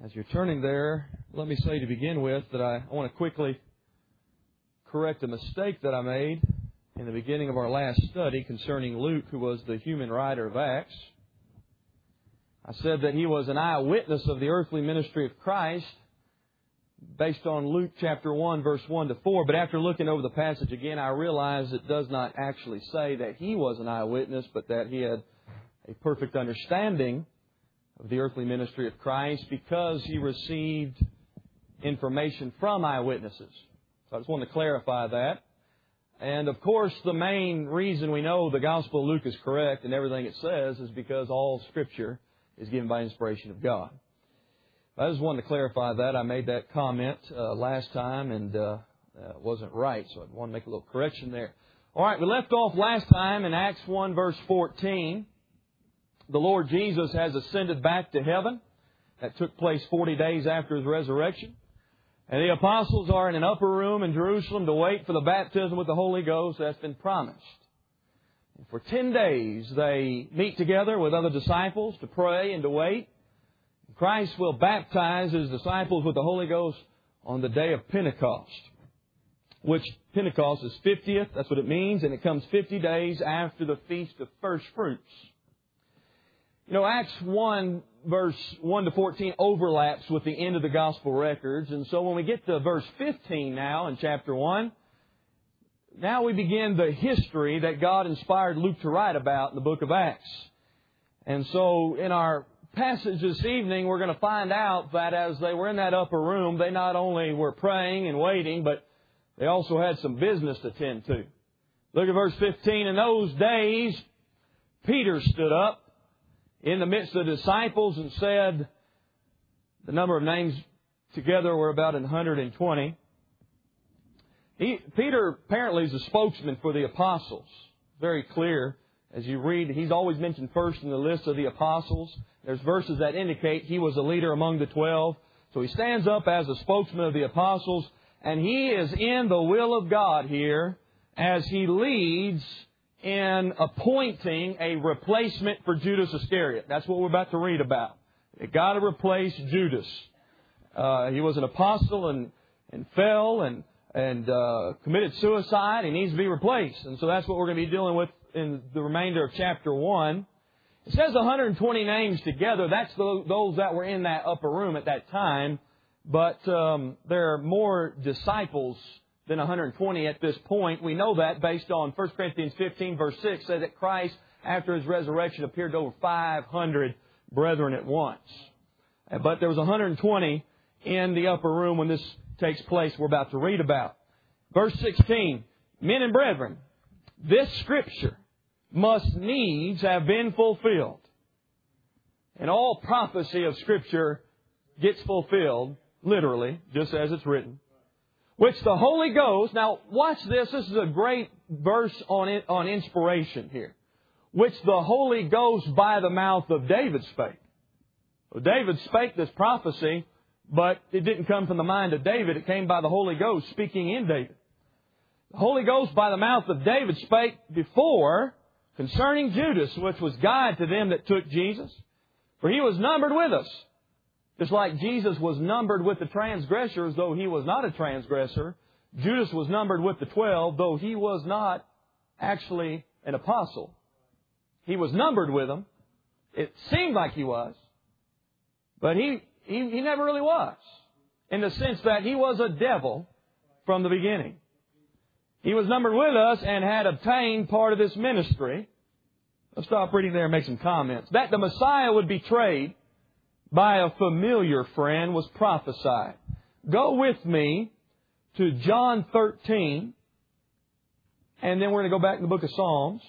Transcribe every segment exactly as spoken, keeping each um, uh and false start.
As you're turning there, let me say to begin with that I want to quickly correct a mistake that I made in the beginning of our last study concerning Luke, who was the human writer of Acts. I said that he was an eyewitness of the earthly ministry of Christ based on Luke chapter one, verse one to four. But after looking over the passage again, I realized it does not actually say that he was an eyewitness, but that he had a perfect understanding of the earthly ministry of Christ because he received information from eyewitnesses. So I just wanted to clarify that. And of course, the main reason we know the Gospel of Luke is correct and everything it says is because all Scripture is given by inspiration of God. I just wanted to clarify that. I made that comment uh, last time and uh, uh, wasn't right, so I want to make a little correction there. All right, we left off last time in Acts one, verse fourteen. The Lord Jesus has ascended back to heaven. That took place forty days after His resurrection. And the apostles are in an upper room in Jerusalem to wait for the baptism with the Holy Ghost that's been promised. And for ten days they meet together with other disciples to pray and to wait. Christ will baptize His disciples with the Holy Ghost on the day of Pentecost, which Pentecost is fiftieth, that's what it means, and it comes fifty days after the Feast of First Fruits. You know, Acts one, verse one to fourteen overlaps with the end of the Gospel records. And so when we get to verse fifteen now in chapter one, now we begin the history that God inspired Luke to write about in the book of Acts. And so in our passage this evening, we're going to find out that as they were in that upper room, they not only were praying and waiting, but they also had some business to tend to. Look at verse fifteen. In those days, Peter stood up in the midst of the disciples and said, the number of names together were about one hundred twenty. He, Peter apparently is a spokesman for the apostles. Very clear. As you read, he's always mentioned first in the list of the apostles. There's verses that indicate he was a leader among the twelve. So he stands up as a spokesman of the apostles, and he is in the will of God here as he leads in appointing a replacement for Judas Iscariot. That's what we're about to read about. They got to replace Judas. Uh, he was an apostle and, and fell and, and uh, committed suicide. He needs to be replaced. And so that's what we're going to be dealing with in the remainder of chapter one. It says one hundred twenty names together. That's the, those that were in that upper room at that time. But um, there are more disciples than one hundred twenty at this point. We know that based on First Corinthians fifteen, verse six, says that Christ, after His resurrection, appeared to over five hundred brethren at once. But there was one hundred twenty in the upper room when this takes place we're about to read about. Verse sixteen, men and brethren, this Scripture must needs have been fulfilled. And all prophecy of Scripture gets fulfilled, literally, just as it's written. Which the Holy Ghost, now watch this, this is a great verse on it, on inspiration here. Which the Holy Ghost by the mouth of David spake. Well, David spake this prophecy, but it didn't come from the mind of David. It came by the Holy Ghost speaking in David. The Holy Ghost by the mouth of David spake before concerning Judas, which was guide to them that took Jesus. For he was numbered with us. Just like Jesus was numbered with the transgressors, though he was not a transgressor. Judas was numbered with the twelve, though he was not actually an apostle. He was numbered with them. It seemed like he was. But he, he, he never really was. In the sense that he was a devil from the beginning. He was numbered with us and had obtained part of this ministry. Let's stop reading there and make some comments. That the Messiah would be betrayed by a familiar friend was prophesied. Go with me to John thirteen, and then we're going to go back in the book of Psalms.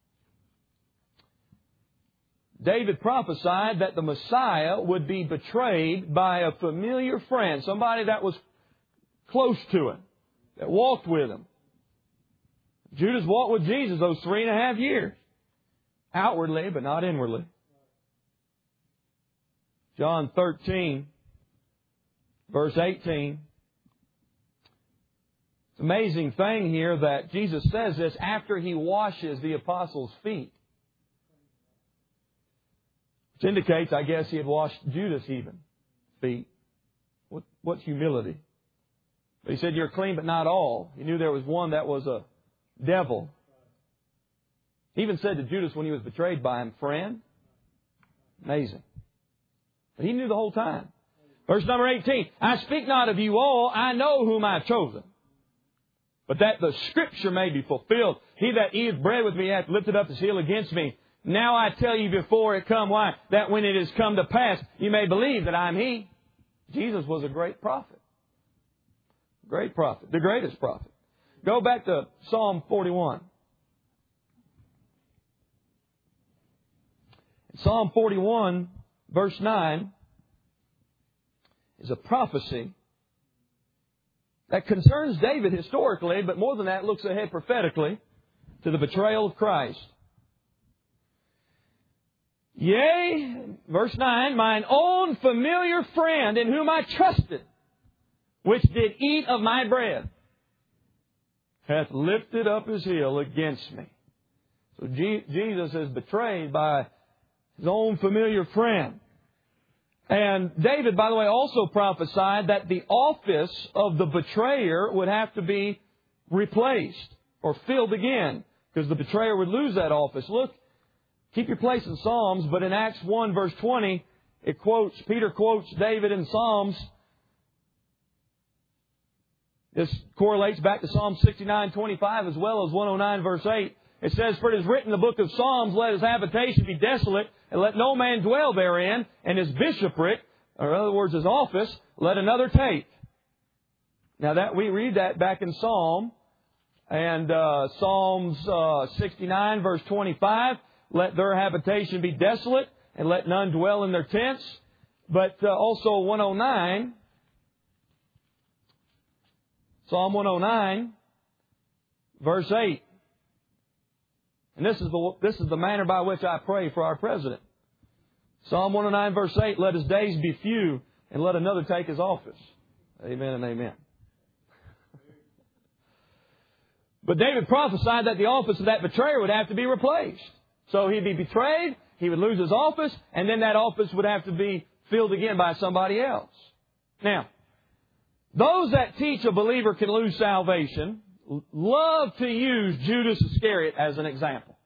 David prophesied that the Messiah would be betrayed by a familiar friend, somebody that was close to him, that walked with him. Judas walked with Jesus those three and a half years, outwardly but not inwardly. John thirteen, verse eighteen. It's an amazing thing here that Jesus says this after He washes the apostles' feet. Which indicates, I guess, He had washed Judas even. feet. What, what humility. But He said, you're clean, but not all. He knew there was one that was a devil. He even said to Judas when he was betrayed by him, friend. Amazing. But He knew the whole time. Verse number eighteen, I speak not of you all, I know whom I have chosen. But that the Scripture may be fulfilled. He that eateth bread with me hath lifted up his heel against me. Now I tell you before it come, why? That when it is come to pass, you may believe that I am He. Jesus was a great prophet. Great prophet. The greatest prophet. Go back to Psalm forty-one. Psalm forty-one, verse nine, is a prophecy that concerns David historically, but more than that, looks ahead prophetically to the betrayal of Christ. Yea, verse nine, mine own familiar friend in whom I trusted, which did eat of my bread, hath lifted up his heel against me. So Jesus is betrayed by His own familiar friend. And David, by the way, also prophesied that the office of the betrayer would have to be replaced or filled again, because the betrayer would lose that office. Look, keep your place in Psalms, but in Acts one, verse twenty, it quotes, Peter quotes David in Psalms. This correlates back to Psalm sixty-nine, twenty-five, as well as one oh nine, verse eight. It says, for it is written in the book of Psalms, let his habitation be desolate, and let no man dwell therein, and his bishopric, or in other words, his office, let another take. Now that we read that back in Psalm, and uh, Psalms uh, sixty-nine, verse twenty-five, let their habitation be desolate, and let none dwell in their tents. But uh, also one oh nine, Psalm one oh nine, verse eight. And this is the this is the manner by which I pray for our president. Psalm one oh nine, verse eight, let his days be few, and let another take his office. Amen and amen. But David prophesied that the office of that betrayer would have to be replaced. So he'd be betrayed, he would lose his office, and then that office would have to be filled again by somebody else. Now, those that teach a believer can lose salvation love to use Judas Iscariot as an example.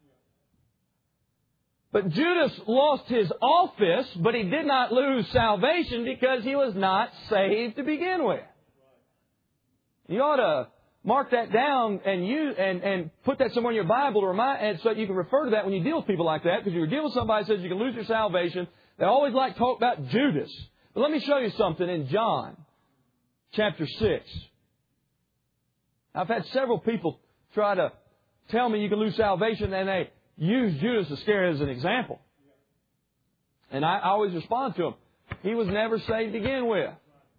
But Judas lost his office, but he did not lose salvation because he was not saved to begin with. You ought to mark that down and use, and, and put that somewhere in your Bible to remind, and so you can refer to that when you deal with people like that, because you deal with somebody who says you can lose your salvation. They always like to talk about Judas. But let me show you something in John chapter six. I've had several people try to tell me you can lose salvation, and they use Judas Iscariot as an example. And I always respond to them. He was never saved to begin with.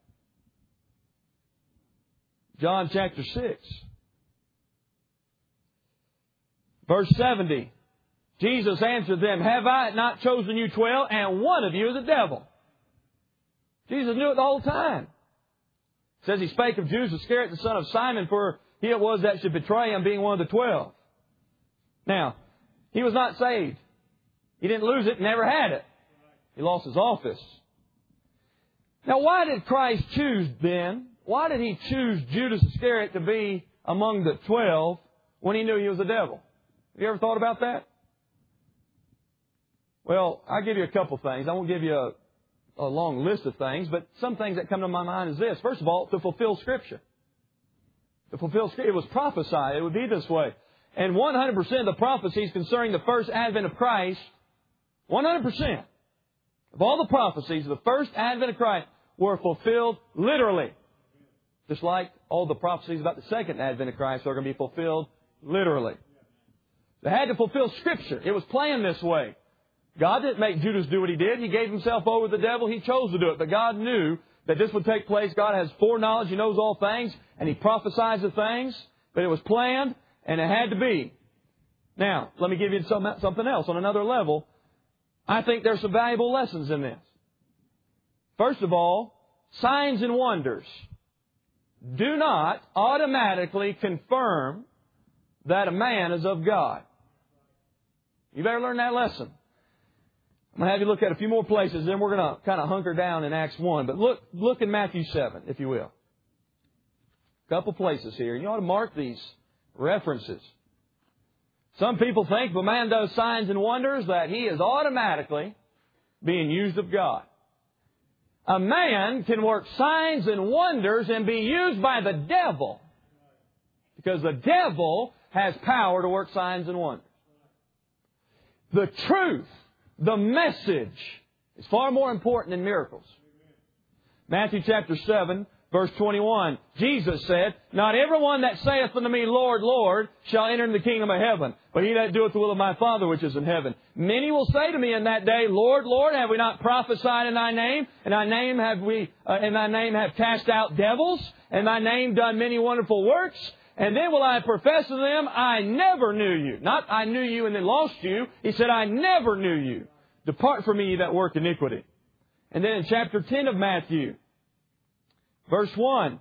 John chapter six. Verse seventy. Jesus answered them, have I not chosen you twelve, and one of you is a devil? Jesus knew it the whole time. It says he spake of Judas Iscariot, the son of Simon, for he it was that should betray him, being one of the twelve. Now, he was not saved. He didn't lose it, never had it. He lost his office. Now, why did Christ choose then? Why did He choose Judas Iscariot to be among the twelve when He knew he was a devil? Have you ever thought about that? Well, I'll give you a couple things. I won't give you a, a long list of things, but some things that come to my mind is this. First of all, to fulfill Scripture. To fulfill Scripture. It was prophesied. It would be this way. And one hundred percent of the prophecies concerning the first advent of Christ, one hundred percent of all the prophecies of the first advent of Christ were fulfilled literally. Just like all the prophecies about the second advent of Christ are going to be fulfilled literally. They had to fulfill Scripture. It was planned this way. God didn't make Judas do what he did. He gave himself over to the devil. He chose to do it. But God knew that this would take place. God has foreknowledge. He knows all things. And He prophesies the things. But it was planned. And it had to be. Now, let me give you some, something else on another level. I think there's some valuable lessons in this. First of all, signs and wonders do not automatically confirm that a man is of God. You better learn that lesson. I'm going to have you look at a few more places, then we're going to kind of hunker down in Acts one. But look, look in Matthew seven, if you will. A couple places here. You ought to mark these references. Some people think if a man does signs and wonders that he is automatically being used of God. A man can work signs and wonders and be used by the devil, because the devil has power to work signs and wonders. The truth, the message, is far more important than miracles. Matthew chapter seven, verse twenty-one, Jesus said, "Not everyone that saith unto me, Lord, Lord, shall enter into the kingdom of heaven, but he that doeth the will of my Father which is in heaven. Many will say to me in that day, Lord, Lord, have we not prophesied in thy name? And thy name have we, uh, in thy name have cast out devils, and thy name done many wonderful works? And then will I profess to them, I never knew you." Not I knew you and then lost you. He said, I never knew you. Depart from me, ye that work iniquity. And then in chapter ten of Matthew, verse one.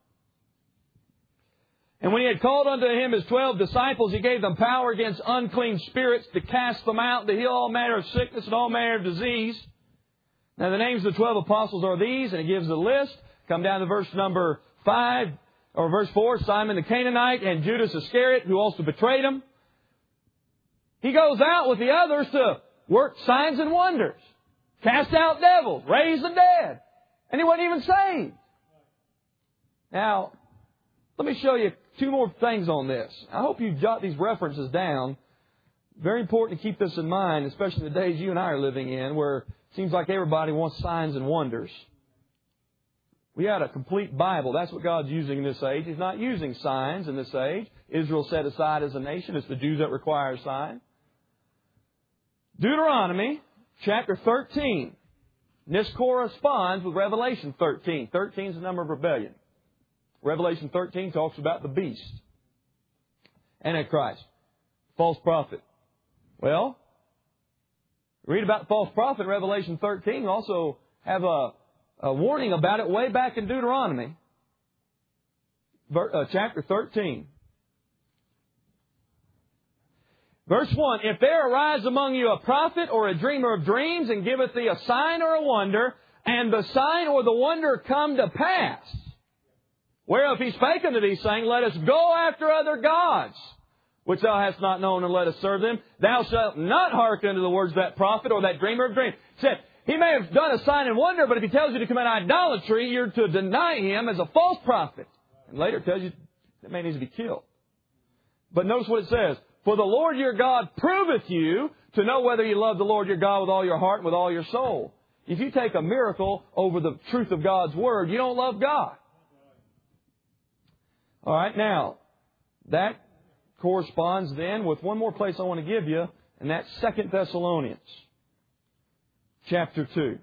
"And when he had called unto him his twelve disciples, he gave them power against unclean spirits to cast them out, to heal all manner of sickness and all manner of disease. Now the names of the twelve apostles are these," and he gives a list. Come down to verse number five, or verse four, "Simon the Canaanite and Judas Iscariot, who also betrayed him." He goes out with the others to work signs and wonders, cast out devils, raise the dead. And he wasn't even saved. Now, let me show you two more things on this. I hope you jot these references down. Very important to keep this in mind, especially the days you and I are living in, where it seems like everybody wants signs and wonders. We had a complete Bible. That's what God's using in this age. He's not using signs in this age. Israel set aside as a nation. It's the Jews that require a sign. Deuteronomy chapter thirteen. And this corresponds with Revelation thirteen. thirteen is the number of rebellion. Revelation thirteen talks about the beast, Antichrist, false prophet. Well, read about the false prophet in Revelation thirteen. We also have a, a warning about it way back in Deuteronomy, uh, chapter thirteen. Verse one, "If there arise among you a prophet or a dreamer of dreams, and giveth thee a sign or a wonder, and the sign or the wonder come to pass, whereof he spake unto thee, saying, Let us go after other gods, which thou hast not known, and let us serve them, thou shalt not hearken unto the words of that prophet or that dreamer of dreams." He said, he may have done a sign and wonder, but if he tells you to commit idolatry, you're to deny him as a false prophet. And later it tells you that man needs to be killed. But notice what it says. "For the Lord your God proveth you to know whether you love the Lord your God with all your heart and with all your soul." If you take a miracle over the truth of God's Word, you don't love God. All right, now, that corresponds then with one more place I want to give you, and that's Second Thessalonians, chapter two.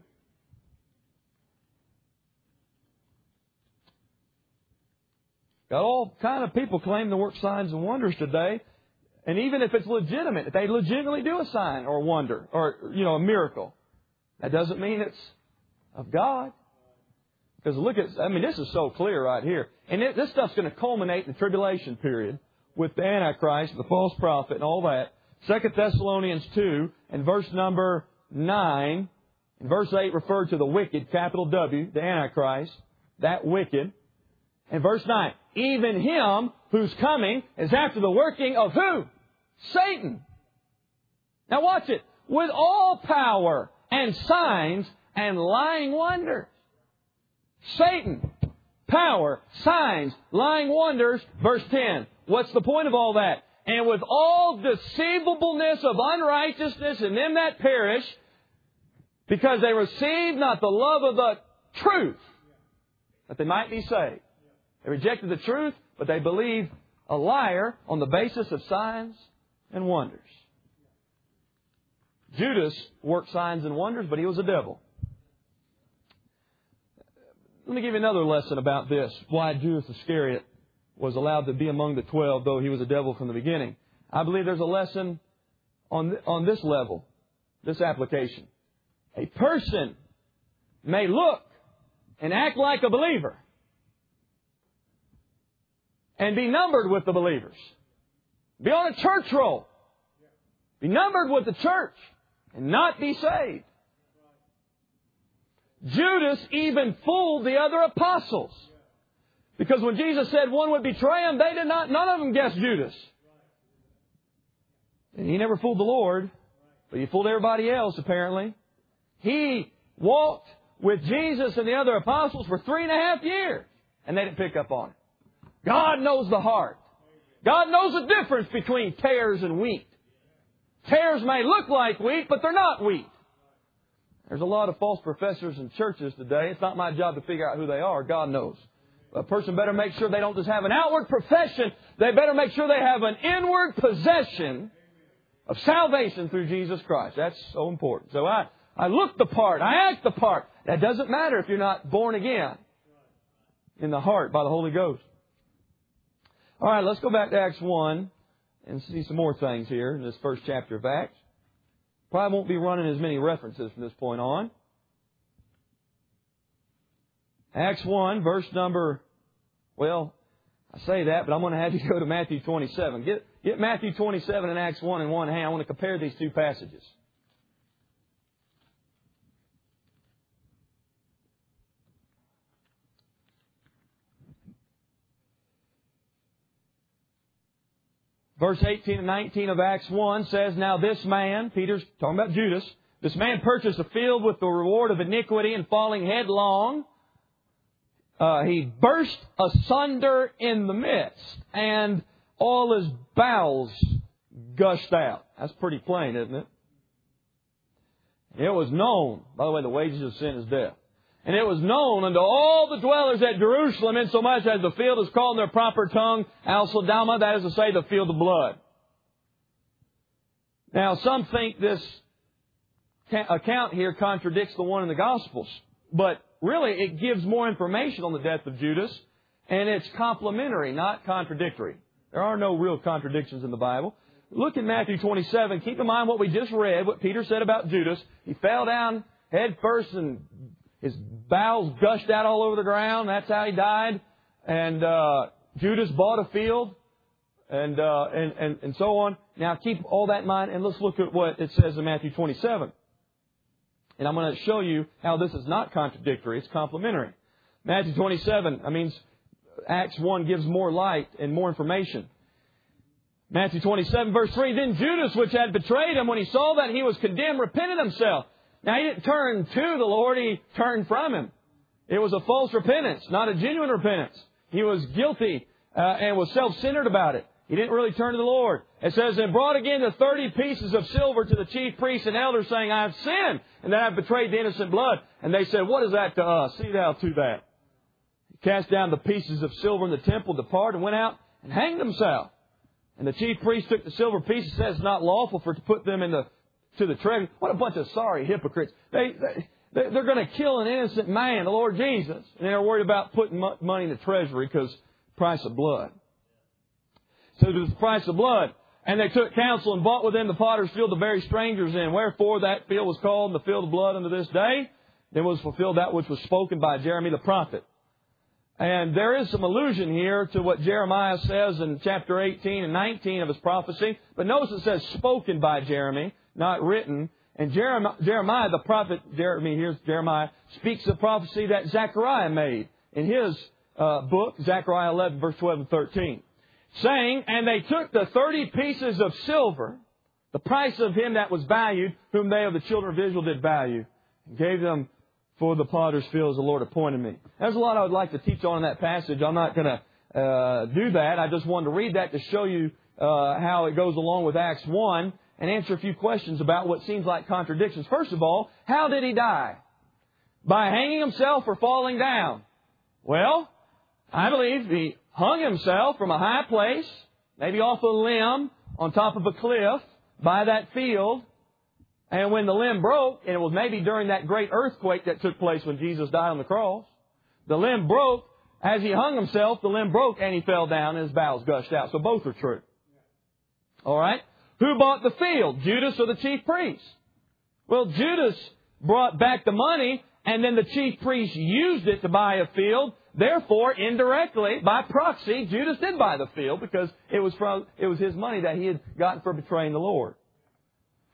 Got all kind of people claim to work signs and wonders today, and even if it's legitimate, if they legitimately do a sign or a wonder or, you know, a miracle, that doesn't mean it's of God. Because look at, I mean, this is so clear right here. And it, this stuff's going to culminate in the tribulation period with the Antichrist, the false prophet, and all that. Second Thessalonians two, and verse number nine, and verse eight referred to the wicked, capital W, the Antichrist, that wicked. And verse nine, "Even him whose coming is after the working of" who? Satan. Now watch it. "With all power and signs and lying wonders." Satan, power, signs, lying wonders. Verse ten. What's the point of all that? "And with all deceivableness of unrighteousness in them that perish, because they receive not the love of the truth, that they might be saved." They rejected the truth, but they believed a liar on the basis of signs and wonders. Judas worked signs and wonders, but he was a devil. Let me give you another lesson about this, why Judas Iscariot was allowed to be among the twelve, though he was a devil from the beginning. I believe there's a lesson on, on this level, this application. A person may look and act like a believer and be numbered with the believers. Be on a church roll. Be numbered with the church. and not be saved. Judas even fooled the other apostles. Because when Jesus said one would betray him, they did not, none of them guessed Judas. And he never fooled the Lord, but he fooled everybody else apparently. He walked with Jesus and the other apostles for three and a half years, and they didn't pick up on it. God knows the heart. God knows the difference between tares and wheat. Tares may look like wheat, but they're not wheat. There's a lot of false professors in churches today. It's not my job to figure out who they are. God knows. A person better make sure they don't just have an outward profession. They better make sure they have an inward possession of salvation through Jesus Christ. That's so important. So I, I look the part. I act the part. That doesn't matter if you're not born again in the heart by the Holy Ghost. All right, let's go back to Acts one and see some more things here in this first chapter of Acts. Probably won't be running as many references from this point on. Acts one, verse number, well, I say that, but I'm going to have you go to Matthew twenty-seven. Get, get Matthew twenty-seven and Acts one in one hand. I want to compare these two passages. Verse eighteen and nineteen of Acts one says, Now this man, Peter's talking about Judas, this man purchased a field with the reward of iniquity, and falling headlong, uh, he burst asunder in the midst, and all his bowels gushed out. That's pretty plain, isn't it? It was known, by the way, the wages of sin is death. And it was known unto all the dwellers at Jerusalem, insomuch as the field is called in their proper tongue, Al-Sodama, that is to say, the field of blood. Now, some think this account here contradicts the one in the Gospels. But really, it gives more information on the death of Judas, and it's complementary, not contradictory. There are no real contradictions in the Bible. Look at Matthew twenty-seven. Keep in mind what we just read, what Peter said about Judas. He fell down head first and his bowels gushed out all over the ground. That's how he died. And uh, Judas bought a field, and, uh, and and and so on. Now keep all that in mind, and let's look at what it says in Matthew twenty-seven. And I'm going to show you how this is not contradictory; it's complementary. Matthew twenty-seven. I mean, Acts one gives more light and more information. Matthew twenty-seven, verse three. Then Judas, which had betrayed him, when he saw that he was condemned, repented himself. Now, he didn't turn to the Lord, he turned from Him. It was a false repentance, not a genuine repentance. He was guilty uh, and was self-centered about it. He didn't really turn to the Lord. It says, and brought again the thirty pieces of silver to the chief priests and elders, saying, I have sinned, and that I have betrayed the innocent blood. And they said, what is that to us? See thou to that. He cast down the pieces of silver in the temple, departed, and went out and hanged himself. And the chief priest took the silver pieces, says it's not lawful for to put them in the to the treasury. What a bunch of sorry hypocrites. They, they, they're going to kill an innocent man, the Lord Jesus. And they're worried about putting money in the treasury because price of blood. So it was the price of blood. And they took counsel and bought within the potter's field to bury strangers in. Wherefore that field was called the field of blood unto this day. Then was fulfilled that which was spoken by Jeremy the prophet. And there is some allusion here to what Jeremiah says in chapter eighteen and nineteen of his prophecy. But notice it says spoken by Jeremy, not written. And Jeremiah, Jeremiah the prophet, Jeremy, here's Jeremiah, speaks the prophecy that Zechariah made in his uh, book, Zechariah eleven, verse twelve and thirteen. Saying, and they took the thirty pieces of silver, the price of him that was valued, whom they of the children of Israel did value, and gave them for the potter's field as the Lord appointed me. There's a lot I would like to teach on in that passage. I'm not going to uh, do that. I just wanted to read that to show you uh, how it goes along with Acts one and answer a few questions about what seems like contradictions. First of all, how did he die? By hanging himself or falling down? Well, I believe he hung himself from a high place, maybe off a limb on top of a cliff by that field. And when the limb broke, and it was maybe during that great earthquake that took place when Jesus died on the cross, the limb broke. As he hung himself, the limb broke and he fell down and his bowels gushed out. So both are true. All right. Who bought the field? Judas or the chief priest? Well, Judas brought back the money and then the chief priest used it to buy a field. Therefore, indirectly, by proxy, Judas did buy the field because it was from, it was his money that he had gotten for betraying the Lord.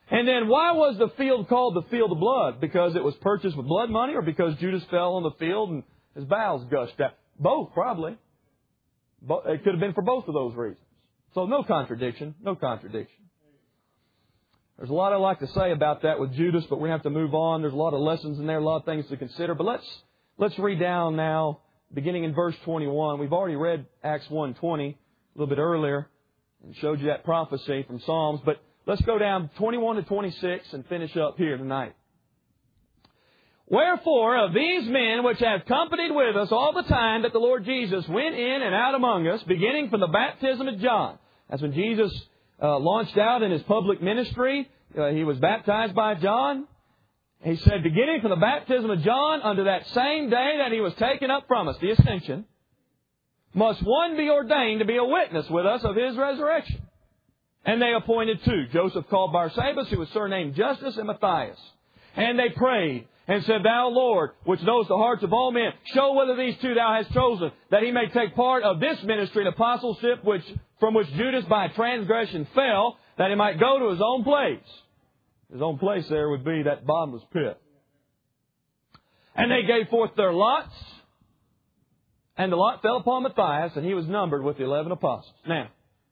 And then why was the field called the field of blood? Because it was purchased with blood money, or because Judas fell on the field and his bowels gushed out? Both, probably. It could have been for both of those reasons. So no contradiction. No contradiction. There's a lot I'd like to say about that with Judas, but we have to move on. There's a lot of lessons in there, a lot of things to consider. But let's let's read down now, beginning in verse twenty-one. We've already read Acts one twenty a little bit earlier and showed you that prophecy from Psalms. But let's go down twenty-one to twenty-six and finish up here tonight. Wherefore, of these men which have companied with us all the time that the Lord Jesus went in and out among us, beginning from the baptism of John. That's when Jesus uh, launched out in His public ministry. Uh, he was baptized by John. He said, beginning from the baptism of John unto that same day that He was taken up from us, the ascension, must one be ordained to be a witness with us of His resurrection. And they appointed two, Joseph called Barsabas, who was surnamed Justus, and Matthias. And they prayed and said, Thou, Lord, which knowest the hearts of all men, show whether these two Thou hast chosen, that he may take part of this ministry and apostleship which from which Judas by transgression fell, that he might go to his own place. His own place there would be that bottomless pit. And they gave forth their lots, and the lot fell upon Matthias, and he was numbered with the eleven apostles. Now,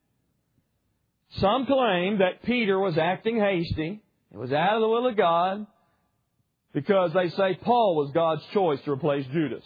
some claim that Peter was acting hasty. It was out of the will of God, because they say Paul was God's choice to replace Judas.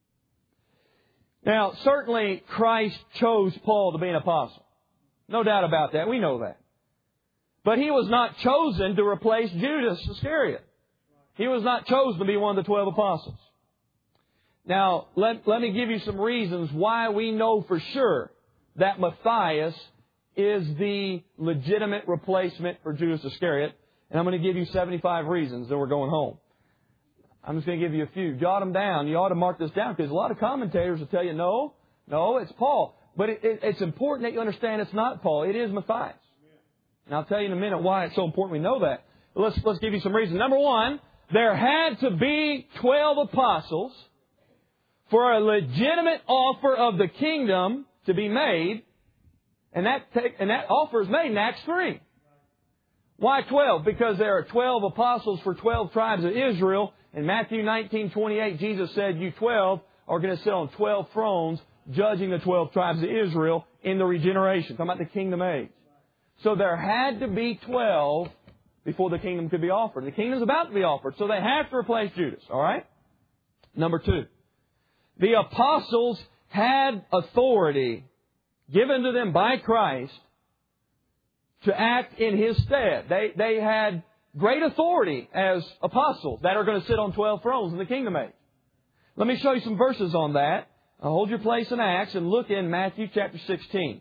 Now, certainly Christ chose Paul to be an apostle. No doubt about that. We know that. But he was not chosen to replace Judas Iscariot. He was not chosen to be one of the twelve apostles. Now, let, let me give you some reasons why we know for sure that Matthias is the legitimate replacement for Judas Iscariot. And I'm going to give you seventy-five reasons, then we're going home. I'm just going to give you a few. Jot them down. You ought to mark this down, because a lot of commentators will tell you, no, no, it's Paul. But it, it, it's important that you understand it's not Paul. It is Matthias. And I'll tell you in a minute why it's so important we know that. But let's, let's give you some reasons. Number one, there had to be twelve apostles for a legitimate offer of the kingdom to be made. And that, take, and that offer is made in Acts three. Why twelve? Because there are twelve apostles for twelve tribes of Israel. In Matthew nineteen twenty-eight, Jesus said, you twelve are going to sit on twelve thrones judging the twelve tribes of Israel in the regeneration. Talking about the kingdom age. So there had to be twelve before the kingdom could be offered. The kingdom's about to be offered, so they have to replace Judas. All right? Number two, the apostles had authority given to them by Christ to act in His stead. They, they had great authority as apostles that are going to sit on twelve thrones in the kingdom age. Let me show you some verses on that. Now hold your place in Acts and look in Matthew chapter sixteen.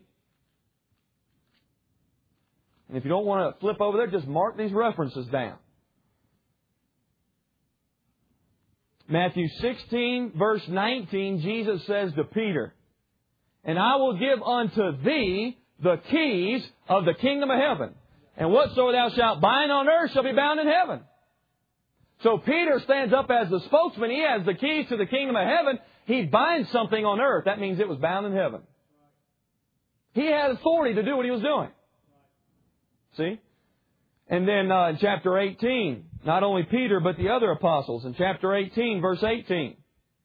And if you don't want to flip over there, just mark these references down. Matthew sixteen, verse nineteen, Jesus says to Peter, and I will give unto thee the keys of the kingdom of heaven. And whatsoever thou shalt bind on earth shall be bound in heaven. So Peter stands up as the spokesman. He has the keys to the kingdom of heaven. He binds something on earth. That means it was bound in heaven. He had authority to do what he was doing. See? And then uh, in chapter eighteen, not only Peter, but the other apostles. In chapter eighteen, verse eighteen.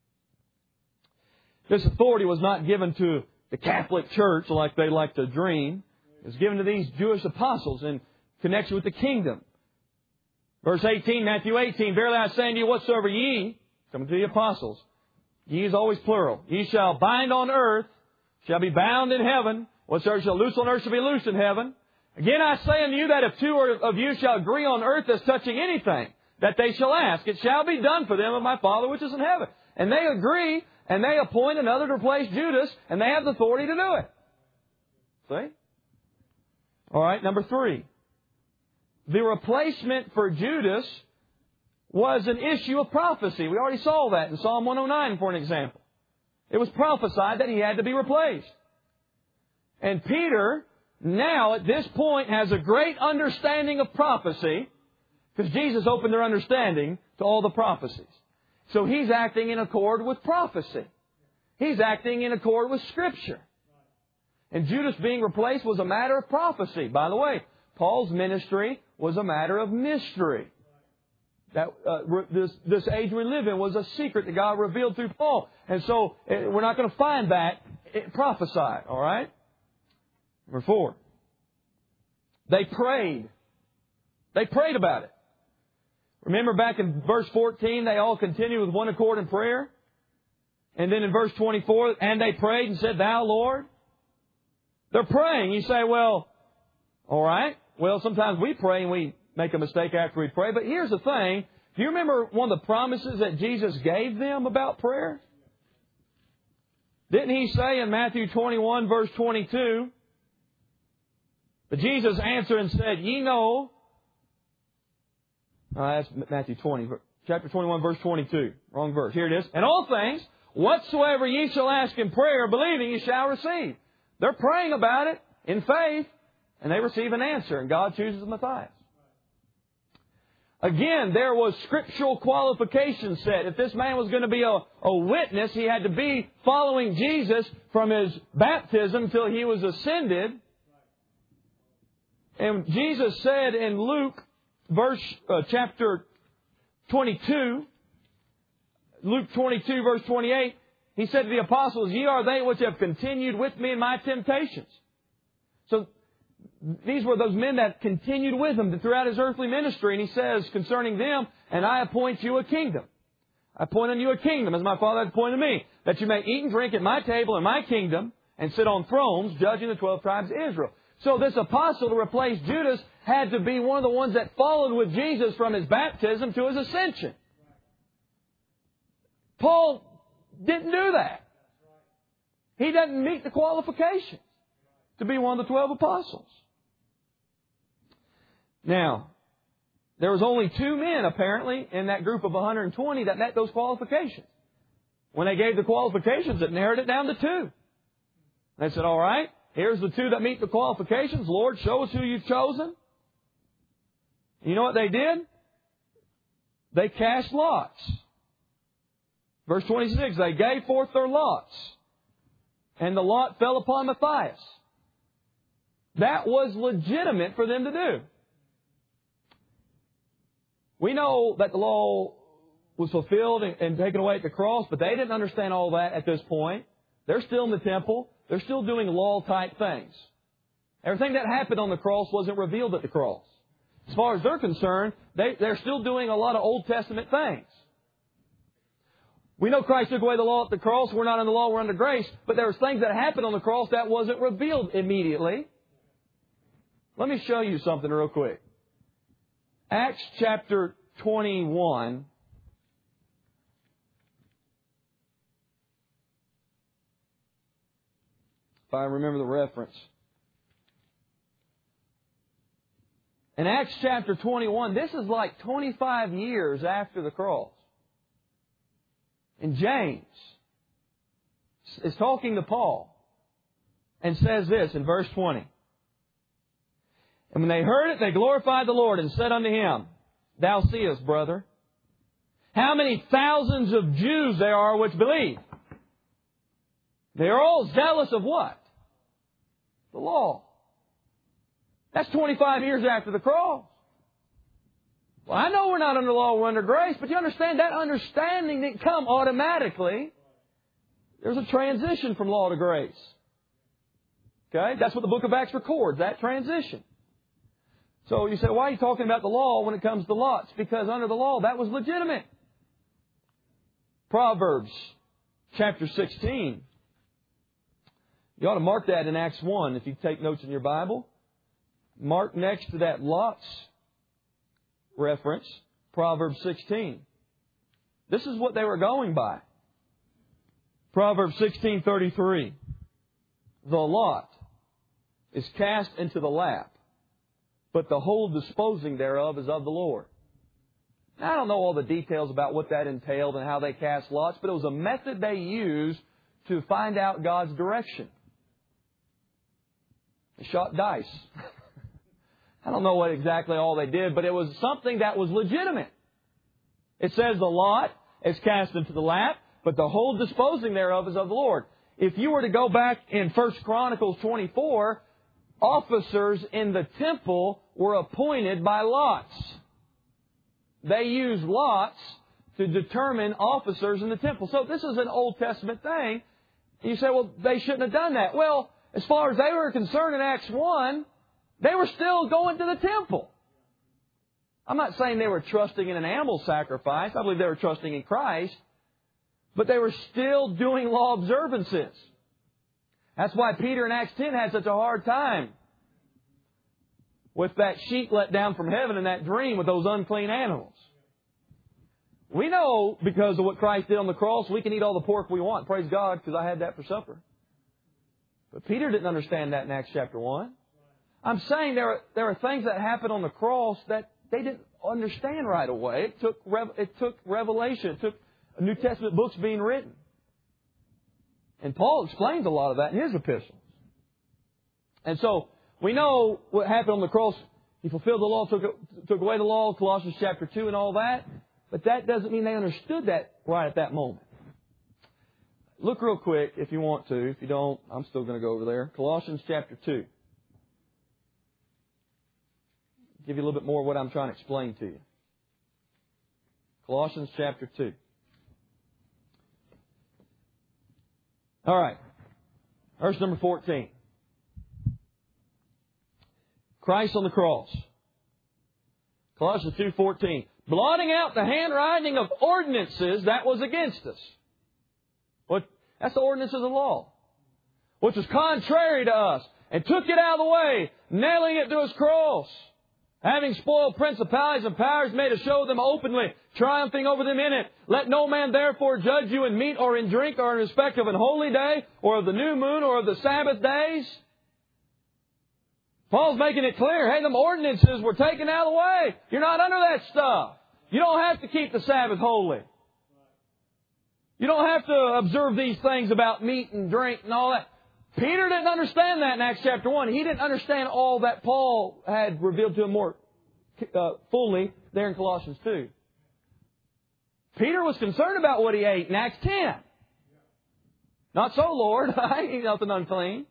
This authority was not given to the Catholic Church like they like to dream. It was given to these Jewish apostles in connection with the kingdom. Verse eighteen, Matthew eighteen, verily I say unto you, whatsoever ye, coming to the apostles, ye is always plural, ye shall bind on earth, shall be bound in heaven. Whatsoever shall loose on earth shall be loosed in heaven. Again I say unto you that if two of you shall agree on earth as touching anything that they shall ask, it shall be done for them of my Father which is in heaven. And they agree, and they appoint another to replace Judas, and they have the authority to do it. See? All right, number three. The replacement for Judas was an issue of prophecy. We already saw that in Psalm one oh nine, for an example. It was prophesied that he had to be replaced. And Peter, now at this point, has a great understanding of prophecy, because Jesus opened their understanding to all the prophecies. So he's acting in accord with prophecy. He's acting in accord with Scripture. And Judas being replaced was a matter of prophecy. By the way, Paul's ministry was a matter of mystery. That uh, re- this this age we live in was a secret that God revealed through Paul. And so uh, we're not going to find that it prophesied. All right? Number four. They prayed. They prayed about it. Remember back in verse fourteen, they all continued with one accord in prayer. And then in verse twenty-four, and they prayed and said, Thou, Lord. They're praying. You say, well, all right. Well, sometimes we pray and we make a mistake after we pray. But here's the thing. Do you remember one of the promises that Jesus gave them about prayer? Didn't He say in Matthew twenty-one, verse twenty-two, but Jesus answered and said, Ye know, uh, that's Matthew twenty, chapter twenty-one, verse twenty-two. Wrong verse. Here it is. And all things, whatsoever ye shall ask in prayer, believing ye shall receive. They're praying about it in faith, and they receive an answer, and God chooses Matthias. Again, there was scriptural qualifications set. If this man was going to be a, a witness, he had to be following Jesus from his baptism till he was ascended. And Jesus said in Luke, verse uh, chapter twenty-two, Luke twenty-two, verse twenty-eight, He said to the apostles, Ye are they which have continued with me in my temptations. So these were those men that continued with Him throughout His earthly ministry. And He says concerning them, And I appoint you a kingdom. I appoint unto you a kingdom, as my Father hath appointed me, that you may eat and drink at my table in my kingdom, and sit on thrones, judging the twelve tribes of Israel. So this apostle, to replace Judas, had to be one of the ones that followed with Jesus from His baptism to His ascension. Paul didn't do that. He doesn't meet the qualifications to be one of the twelve apostles. Now, there was only two men, apparently, in that group of one hundred twenty that met those qualifications. When they gave the qualifications, it narrowed it down to two. They said, all right, here's the two that meet the qualifications. Lord, show us who you've chosen. You know what they did? They cast lots. Verse twenty-six, they gave forth their lots. And the lot fell upon Matthias. That was legitimate for them to do. We know that the law was fulfilled and, and taken away at the cross, but they didn't understand all that at this point. They're still in the temple. They're still doing law-type things. Everything that happened on the cross wasn't revealed at the cross. As far as they're concerned, they, they're still doing a lot of Old Testament things. We know Christ took away the law at the cross. We're not under the law, we're under grace. But there was things that happened on the cross that wasn't revealed immediately. Let me show you something real quick. Acts chapter twenty-one. If I remember the reference. In Acts chapter twenty-one, this is like twenty-five years after the cross. And James is talking to Paul and says this in verse twenty. And when they heard it, they glorified the Lord and said unto him, Thou seest, brother, how many thousands of Jews there are which believe. They are all zealous of what? The law. That's twenty-five years after the cross. Well, I know we're not under law, we're under grace, but you understand that understanding didn't come automatically. There's a transition from law to grace. Okay? That's what the book of Acts records, that transition. So you say, why are you talking about the law when it comes to lots? Because under the law, that was legitimate. Proverbs chapter sixteen. You ought to mark that in Acts one if you take notes in your Bible. Mark next to that lots reference, Proverbs sixteen. This is what they were going by. Proverbs sixteen thirty-three. The lot is cast into the lap, but the whole disposing thereof is of the Lord. Now, I don't know all the details about what that entailed and how they cast lots, but it was a method they used to find out God's direction. They shot dice. I don't know what exactly all they did, but it was something that was legitimate. It says the lot is cast into the lap, but the whole disposing thereof is of the Lord. If you were to go back in First Chronicles twenty-four, officers in the temple were appointed by lots. They used lots to determine officers in the temple. So this is an Old Testament thing. You say, well, they shouldn't have done that. Well, as far as they were concerned in Acts one, they were still going to the temple. I'm not saying they were trusting in an animal sacrifice. I believe they were trusting in Christ. But they were still doing law observances. That's why Peter in Acts ten had such a hard time with that sheet let down from heaven in that dream with those unclean animals. We know because of what Christ did on the cross, we can eat all the pork we want. Praise God, because I had that for supper. But Peter didn't understand that in Acts chapter one. I'm saying there are, there are things that happened on the cross that they didn't understand right away. It took, it took revelation. It took New Testament books being written. And Paul explains a lot of that in his epistles. And so, we know what happened on the cross. He fulfilled the law, took, took away the law, Colossians chapter two and all that. But that doesn't mean they understood that right at that moment. Look real quick if you want to. If you don't, I'm still going to go over there. Colossians chapter two. Give you a little bit more of what I'm trying to explain to you. Colossians chapter two. All right. Verse number fourteen. Christ on the cross. Colossians two fourteen. Blotting out the handwriting of ordinances that was against us. What? That's the ordinance of the law. Which was contrary to us. And took it out of the way, nailing it to His cross. Having spoiled principalities and powers, made a show of them openly, triumphing over them in it. Let no man therefore judge you in meat or in drink or in respect of an holy day or of the new moon or of the Sabbath days. Paul's making it clear, hey, them ordinances were taken out of the way. You're not under that stuff. You don't have to keep the Sabbath holy. You don't have to observe these things about meat and drink and all that. Peter didn't understand that in Acts chapter one. He didn't understand all that Paul had revealed to him more uh, fully there in Colossians two. Peter was concerned about what he ate in Acts ten. Not so, Lord. I ain't eat nothing unclean.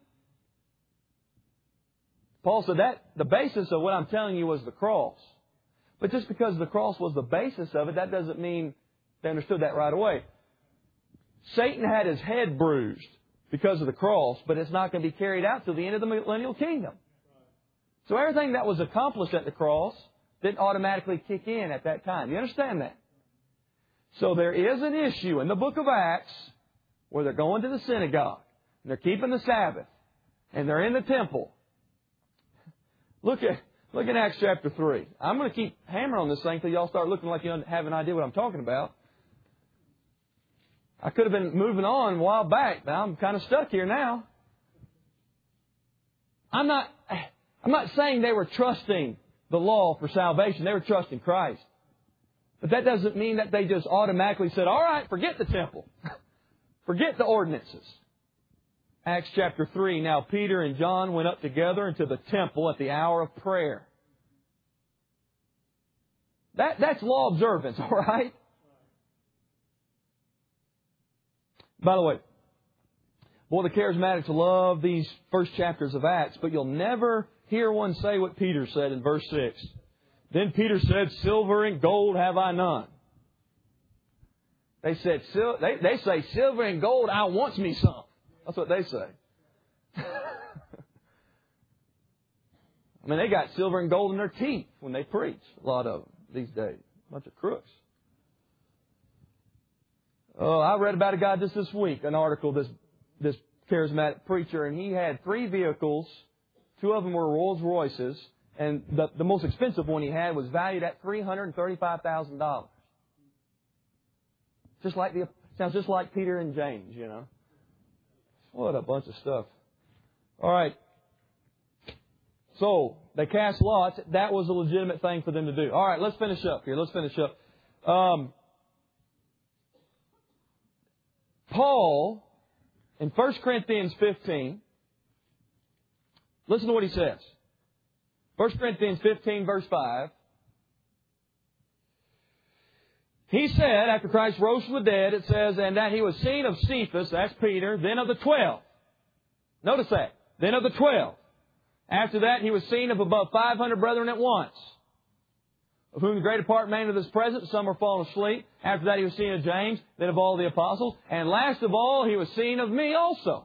Paul said that the basis of what I'm telling you was the cross. But just because the cross was the basis of it, that doesn't mean they understood that right away. Satan had his head bruised because of the cross, but it's not going to be carried out till the end of the millennial kingdom. So everything that was accomplished at the cross didn't automatically kick in at that time. You understand that? So there is an issue in the book of Acts where they're going to the synagogue, and they're keeping the Sabbath, and they're in the temple. Look at look at Acts chapter three. I'm going to keep hammering on this thing until y'all start looking like you have an idea what I'm talking about. I could have been moving on a while back. Now I'm kind of stuck here now. I'm not, I'm not saying they were trusting the law for salvation. They were trusting Christ. But that doesn't mean that they just automatically said, all right, forget the temple. Forget the ordinances. Acts chapter three. Now Peter and John went up together into the temple at the hour of prayer. That, that's law observance, all right? By the way, boy, the charismatics love these first chapters of Acts, but you'll never hear one say what Peter said in verse six. Then Peter said, silver and gold have I none. They said, they, they say, silver and gold, I wants me some. That's what they say. I mean, they got silver and gold in their teeth when they preach. A lot of them these days. A bunch of crooks. Oh, I read about a guy just this week, an article, this this charismatic preacher, and he had three vehicles. Two of them were Rolls Royces, and the, the most expensive one he had was valued at three hundred thirty-five thousand dollars. Just like the sounds just like Peter and James, you know. What a bunch of stuff. All right. So, they cast lots. That was a legitimate thing for them to do. All right, let's finish up here. Let's finish up. Um, Paul, in First Corinthians fifteen, listen to what he says. First Corinthians fifteen, verse five. He said, after Christ rose from the dead, it says, and that He was seen of Cephas, that's Peter, then of the twelve. Notice that. Then of the twelve. After that, He was seen of above five hundred brethren at once, of whom the greater part remain of this present, some are fallen asleep. After that, He was seen of James, then of all the apostles. And last of all, He was seen of me also.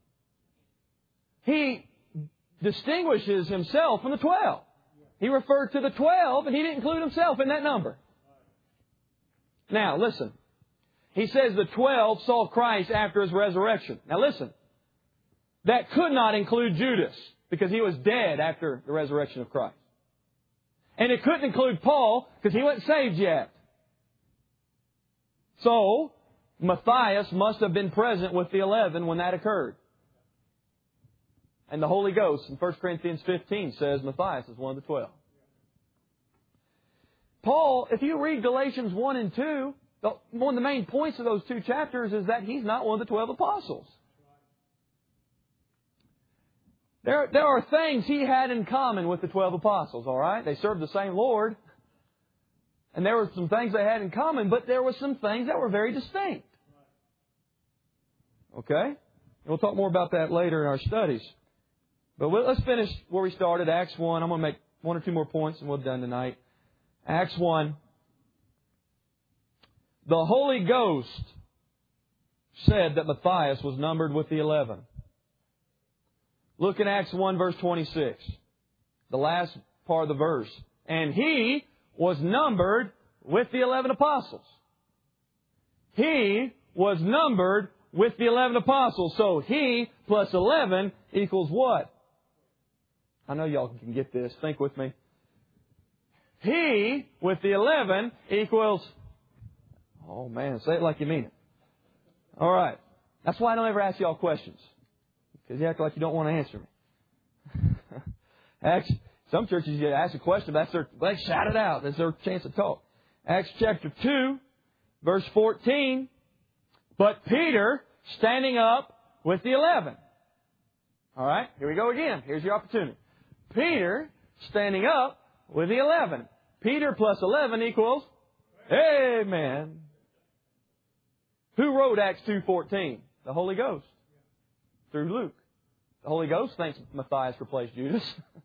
He distinguishes Himself from the twelve. He referred to the twelve, and He didn't include Himself in that number. Now, listen. He says the twelve saw Christ after His resurrection. Now, listen. That could not include Judas, because he was dead after the resurrection of Christ. And it couldn't include Paul, because he wasn't saved yet. So, Matthias must have been present with the eleven when that occurred. And the Holy Ghost in First Corinthians fifteen says Matthias is one of the twelve. Paul, if you read Galatians one and two, one of the main points of those two chapters is that he's not one of the twelve apostles. There, there are things he had in common with the twelve apostles, all right? They served the same Lord. And there were some things they had in common, but there were some things that were very distinct. Okay? And we'll talk more about that later in our studies. But we'll, let's finish where we started, Acts one. I'm going to make one or two more points and we're done tonight. Acts one. The Holy Ghost said that Matthias was numbered with the eleven. Look in Acts one, verse twenty-six. The last part of the verse. And he was numbered with the eleven apostles. He was numbered with the eleven apostles. So he plus eleven equals what? I know y'all can get this. Think with me. He with the eleven equals... Oh man, say it like you mean it. All right. That's why I don't ever ask y'all questions. Because you act like you don't want to answer me. Acts, some churches, you ask a question, that's their, they shout it out. That's their chance to talk. Acts chapter two, verse fourteen. But Peter, standing up with the eleven. All right, here we go again. Here's your opportunity. Peter, standing up with the eleven. Peter plus eleven equals, amen. Who wrote Acts two fourteen? The Holy Ghost. Through Luke. The Holy Ghost thinks Matthias replaced Judas.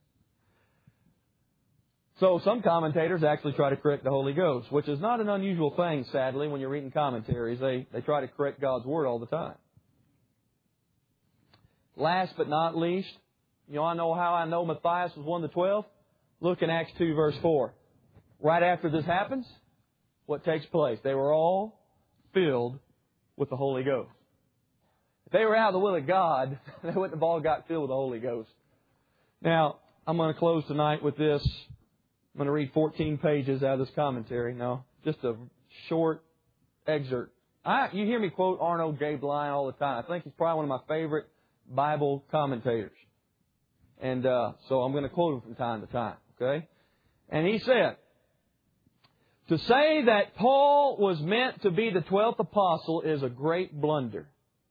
So some commentators actually try to correct the Holy Ghost, which is not an unusual thing, sadly, when you're reading commentaries. They, they try to correct God's Word all the time. Last but not least, you know, I know how I know Matthias was one of the twelve. Look in Acts two, verse four. Right after this happens, what takes place? They were all filled with the Holy Ghost. If they were out of the will of God, they wouldn't have all got filled with the Holy Ghost. Now, I'm going to close tonight with this. I'm going to read fourteen pages out of this commentary. Now, just a short excerpt. I, you hear me quote Arnold J. Blind all the time. I think he's probably one of my favorite Bible commentators. And uh, so I'm going to quote him from time to time. Okay? And he said, to say that Paul was meant to be the twelfth apostle is a great blunder.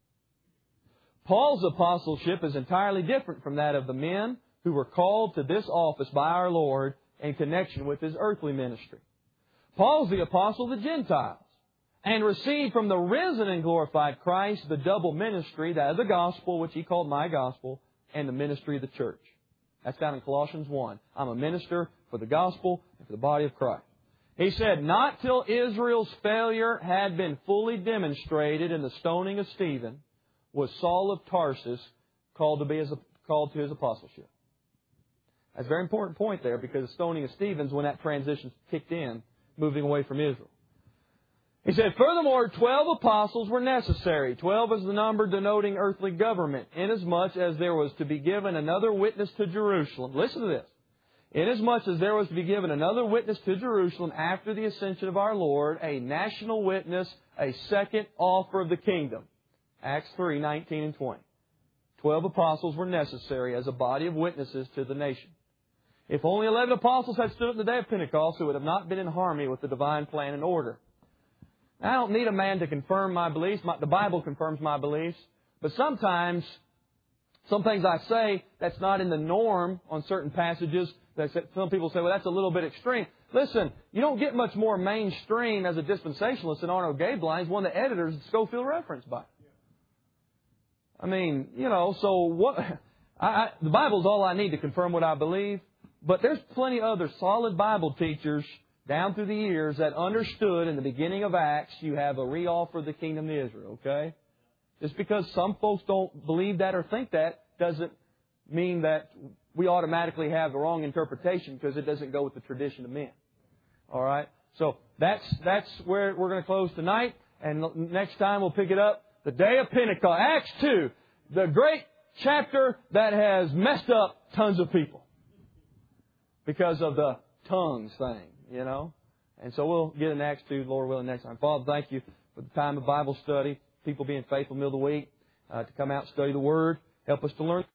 Paul's apostleship is entirely different from that of the men who were called to this office by our Lord in connection with His earthly ministry. Paul's the apostle of the Gentiles and received from the risen and glorified Christ the double ministry, that of the gospel, which he called my gospel, and the ministry of the church. That's down in Colossians one. I'm a minister for the gospel and for the body of Christ. He said, not till Israel's failure had been fully demonstrated in the stoning of Stephen was Saul of Tarsus called to be his, called to his apostleship. That's a very important point there, because the stoning of Stephen's when that transition kicked in, moving away from Israel. He said, furthermore, twelve apostles were necessary. Twelve is the number denoting earthly government, inasmuch as there was to be given another witness to Jerusalem. Listen to this. Inasmuch as there was to be given another witness to Jerusalem after the ascension of our Lord, a national witness, a second offer of the kingdom. Acts three, nineteen and twenty. Twelve apostles were necessary as a body of witnesses to the nation. If only eleven apostles had stood up in the day of Pentecost, it would have not been in harmony with the divine plan and order. Now, I don't need a man to confirm my beliefs. My, the Bible confirms my beliefs. But sometimes, some things I say that's not in the norm on certain passages. That some people say, well, that's a little bit extreme. Listen, you don't get much more mainstream as a dispensationalist than Arnold Gablein, one of the editors of Scofield Reference by. I mean, you know, so what? I, I, the Bible's all I need to confirm what I believe, but there's plenty of other solid Bible teachers down through the years that understood in the beginning of Acts you have a re-offer of the kingdom to Israel, okay? Just because some folks don't believe that or think that doesn't mean that we automatically have the wrong interpretation, because it doesn't go with the tradition of men. All right? So that's that's where we're going to close tonight, and next time we'll pick it up, the day of Pentecost. Acts two, the great chapter that has messed up tons of people because of the tongues thing, you know. And so we'll get in Acts two, Lord willing, next time. Father, thank you for the time of Bible study, people being faithful middle of the week, uh, to come out and study the Word. Help us to learn.